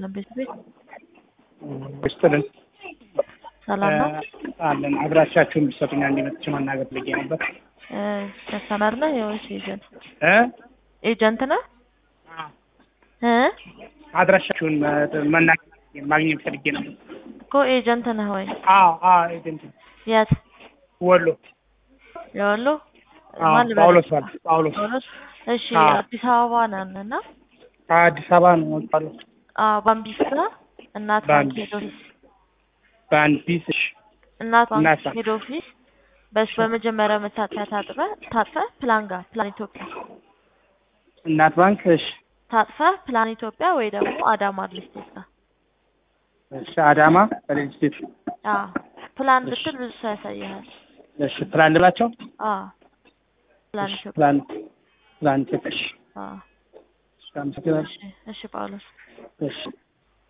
ሰላም ቤት እስተልን ሰላም ነው አለን አድራሻችሁን ቢሰጡኝ አንድ መጥቼ ማናገር ልጌ ነበር ከሰማር ነው ወይስ ኤጀንት ነው አድራሻችሁን ማግኘት ፈልጌ ነበር እኮ ኤጀንት ነው ወይ ኤጀንት የት ወሎ ጳውሎስ እሺ አዲስ አበባ ነንና አዲስ አበባ ነው ጳውሎስ ባምቢሳ እናት ባንክ ሄድ ኦፊስ ባምቢሳ እናት ባንክ ሄድ ኦፊስ በመጀመሪያ መታጠፊያ ታጥፈ ፕላን ኢትዮጵያ እናት ባንክ እሺ ታጥፈ ፕላን ኢትዮጵያ ወይ ደግሞ አዳማ ሪልስቴት ጋር እሺ አዳማ ሪልስቴት ፕላን ብትል ብዙ ያሳያል እሺ ፕላን ልላቸው ፕላን ኢትዮጵያ ፕላን ኢትዮጵያ እሺ ጳውሎስ እሺ